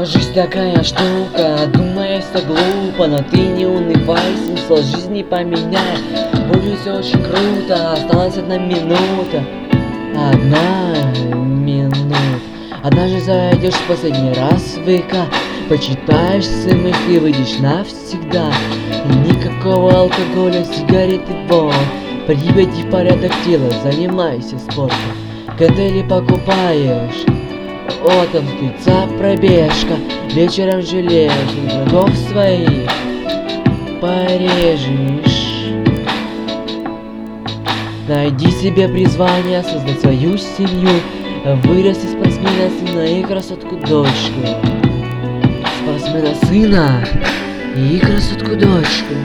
Жизнь такая штука, думаешься глупо, но ты не унывай, смысл жизни поменяй. Будет все очень круто, осталась одна минута. Однажды зайдешь в последний раз в ВК, почитаешь свои мысли, выйдешь навсегда. И никакого алкоголя, сигареты вон. Приведи в порядок тела, занимайся спортом. Коктейли покупаешь, отомстится пробежка. Вечером жалеешь, врагов своих порежешь. Найди себе призвание, создать свою семью, вырасти спортсмена сына и красотку дочку. Спортсмена сына и красотку дочку.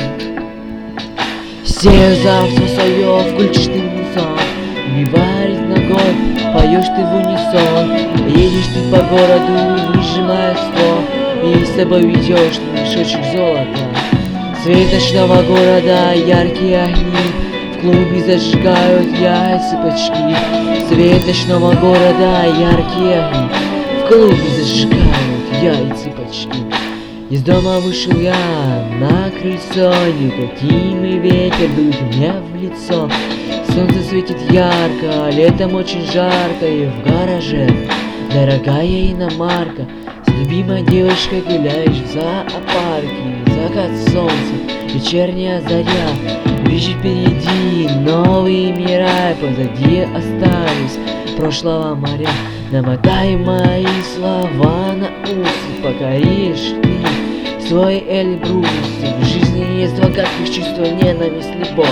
Сею завтра свое, включишь ты мусон, убиваешь ногой, поешь ты в унисон. Едешь ты по городу, выжимая ствол, и с собой ведешь мешочек золота. Свет ночного города, яркие огни в клубе зажигают яйца-пачки. Свет ночного города, яркие огни в клубе зажигают яйца-пачки. Из дома вышел я на крыльцо, неукротимый ветер дует мне в лицо. Солнце светит ярко, летом очень жарко, и в гараже дорогая иномарка. С любимой девушкой гуляешь в зоопарке. Закат солнца, вечерняя заря, ближе впереди новые мира, позади остались прошлого моря. Намотай мои слова на усы, покоришь ты свой Эльбрус. В жизни есть два гадких чувства: ненависть, любовь.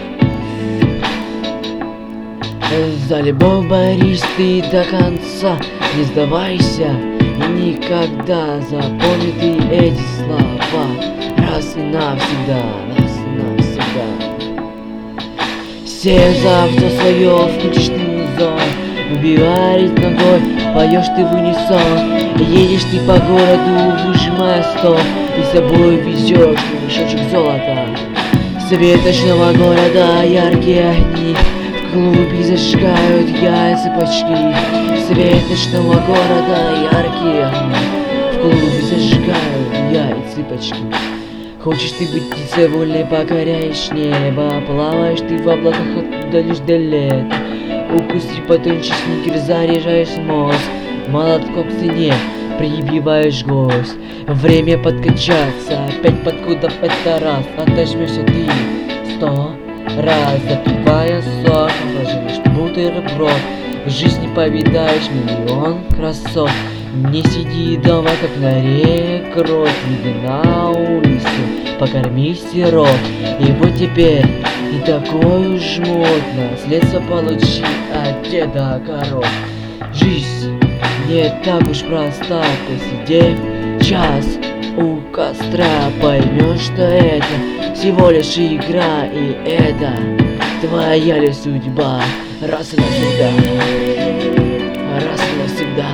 За любовь борись ты до конца, не сдавайся и никогда. Запомни ты эти слова раз и навсегда, раз и навсегда. Сею завтра свое, включишь ты музон, убиваешь ногой, поешь ты в унисон. Едешь ты по городу, выжимая стол, и с собой везешь мешочек золота. Свет ночного города, яркие огни в клубе зажигают яйца-пачки. Свет ночного города, яркие огни в клубе зажигают яйца-пачки. Хочешь ты быть птицей вольной, покоряешь небо, плаваешь ты в облаках оттуда лишь до лета. Укуси потоньше сникерс, заряжаешь мозг, молотком к стене прибиваешь гвоздь. Время подкачаться, опять подкудов это раз. Отожмешься ты 100 раз, запивая сок, проживешь бутерброд. В жизни повидаешь миллион красот. Не сиди дома, как на рекорд, иди на улицу, покорми сирот. И вот теперь не такой уж модно наследство получи от деда коров. Жизнь не так уж проста, посидев час у костра, поймешь, что это всего лишь игра, и это твоя ли судьба. Раз и навсегда, раз и навсегда,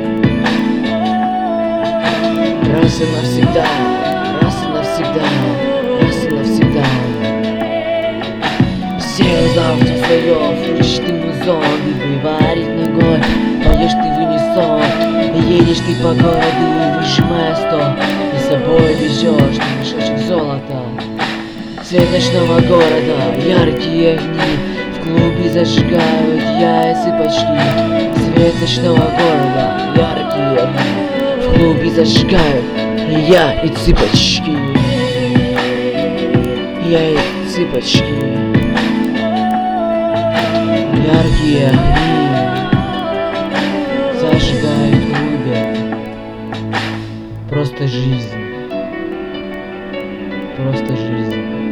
раз и навсегда, раз и навсегда, раз и навсегда. Сею завтра свое, включишь ты музон, выварить ногой, поешь ты в унисон. Едешь ты по городу, выжимая стол, и с собой везешь мешочек золота. Свет ночного города, яркие огни в клубе зажигают яйца-пачки. Свет ночного города, яркие огни в клубе зажигают яйца-пачки. Яйца-пачки. Яркие огни зажигают в клубе. Просто жизнь. Просто жизнь.